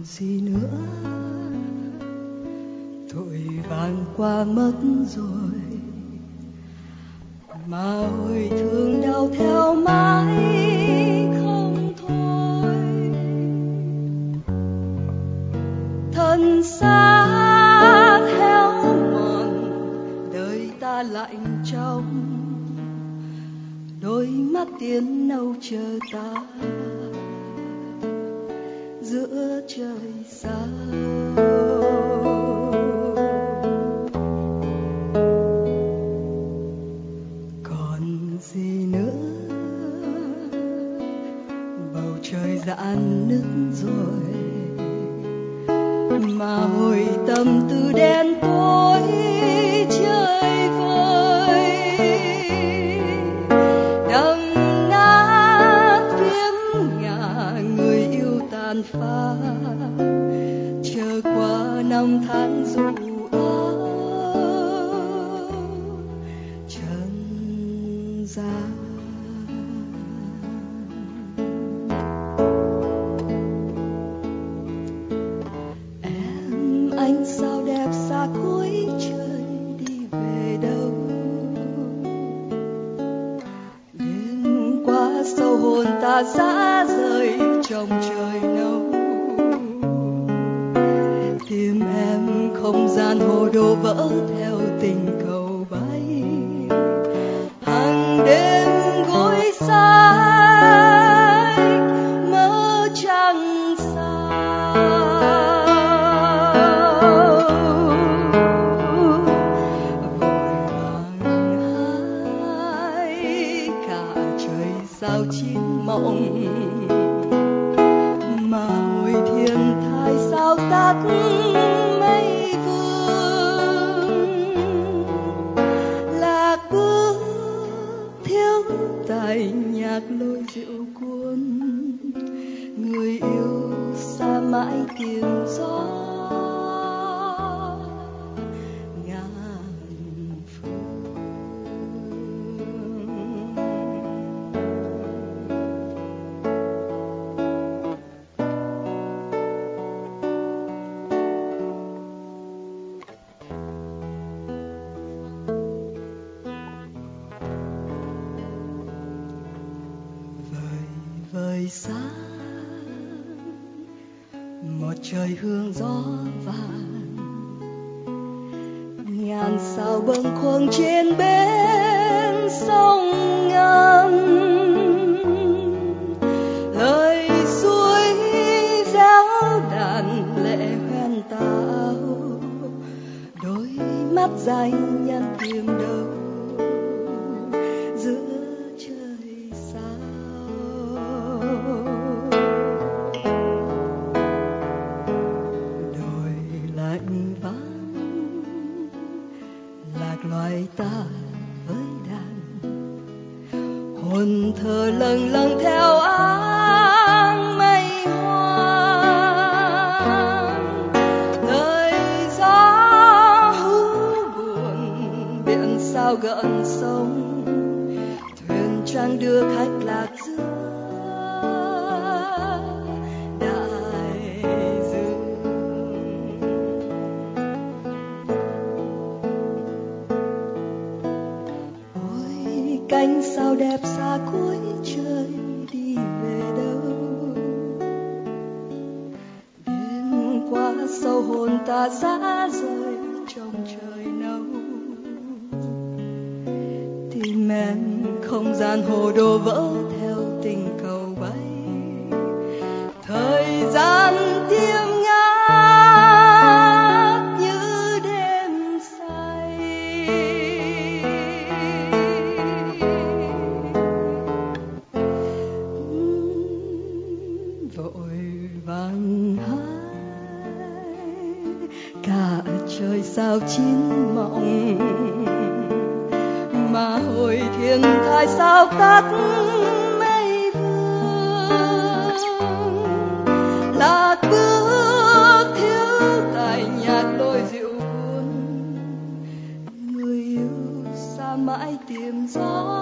gì nữa, thổi vàng qua mất rồi, mà hồi thương đau theo mãi không thôi. Thân xác héo mòn, đời ta lạnh trong, đôi mắt tiến nâu chờ ta giữa trời sao. Còn gì nữa, bầu trời rạn nứt rồi, mà hồi tâm tư đen tối trời vơi. Đằng nát phiếm ngả người yêu tàn phá, chờ qua năm tháng dù áo trần gian. Em anh sao đẹp xa cuối trời, đi về đâu? Đêm qua sâu hồn ta rã rời trong trời nâu, tim em không gian hồ đồ vỡ theo tình cầu bay. Hàng đêm gối sách mơ trăng sao, vội vàng hái cả trời sao chín mộng, mà hồi thiên thai sao tắt mây vương. Lạc bước thiếu tài nhạc lối rượu cuốn, người yêu xa mãi tiếng gió ngàn phương. Vời xa một trời hương gió vàng, ngàn sao bâng khuâng trên bến sông ngàn. Lời suối réo đàn lệ hoen tao, đôi mắt dài nhăn tìm đâu giữa trời sao. Đồi lạnh vắng lạc loài ta với đàn, hồn thờ lâng lâng theo áng mây hoang. Lời gió hú buồn biển sao gợn sông, thuyền trang đưa khách lạc giữa đại dương. Ôi cánh sao đẹp xa cuối trời, đi về đâu? Đêm qua sâu hồn ta rã rời trong trời nâu, tim em không gian hồ đồ vỡ theo tình cầu bay. Thời gian tiêm ngát như đêm say, vội vàng hái cả trời sao chín mộng, mà hồi thiên thai sao tắt mây vương. Lạc bước thiếu tài nhạc lối rượu buồn, người yêu xa mãi tìm gió